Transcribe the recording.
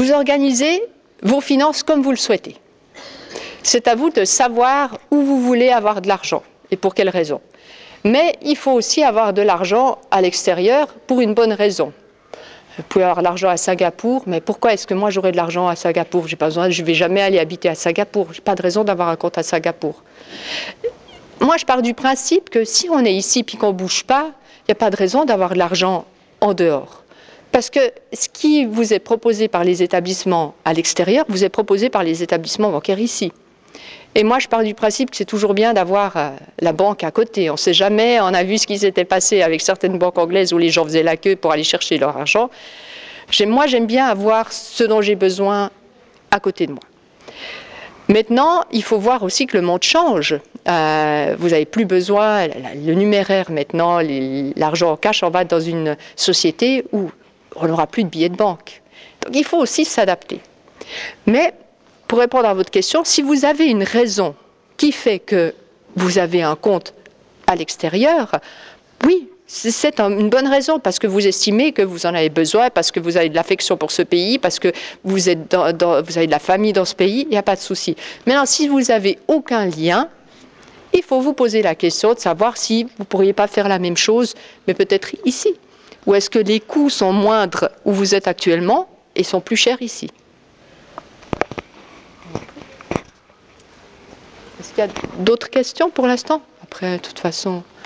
Vous organisez vos finances comme vous le souhaitez. C'est à vous de savoir où vous voulez avoir de l'argent et pour quelles raisons. Mais il faut aussi avoir de l'argent à l'extérieur pour une bonne raison. Vous pouvez avoir de l'argent à Singapour, mais pourquoi est-ce que moi j'aurais de l'argent à Singapour? J'ai pas besoin, je ne vais jamais aller habiter à Singapour. Je n'ai pas de raison d'avoir un compte à Singapour. Moi, je pars du principe que si on est ici et qu'on ne bouge pas, il n'y a pas de raison d'avoir de l'argent en dehors. Parce que ce qui vous est proposé par les établissements à l'extérieur vous est proposé par les établissements bancaires ici. Et moi, je pars du principe que c'est toujours bien d'avoir la banque à côté. On ne sait jamais, on a vu ce qui s'était passé avec certaines banques anglaises où les gens faisaient la queue pour aller chercher leur argent. Moi, j'aime bien avoir ce dont j'ai besoin à côté de moi. Maintenant, il faut voir aussi que le monde change. Vous n'avez plus besoin, le numéraire maintenant, l'argent en cash, on va dans une société où on n'aura plus de billets de banque. Donc il faut aussi s'adapter. Mais pour répondre à votre question, si vous avez une raison qui fait que vous avez un compte à l'extérieur, oui, c'est une bonne raison parce que vous estimez que vous en avez besoin, parce que vous avez de l'affection pour ce pays, parce que vous avez de la famille dans ce pays, il n'y a pas de souci. Maintenant, si vous n'avez aucun lien, il faut vous poser la question de savoir si vous ne pourriez pas faire la même chose, mais peut-être ici. Ou est-ce que les coûts sont moindres où vous êtes actuellement et sont plus chers ici? Est-ce qu'il y a d'autres questions pour l'instant? Après, de toute façon...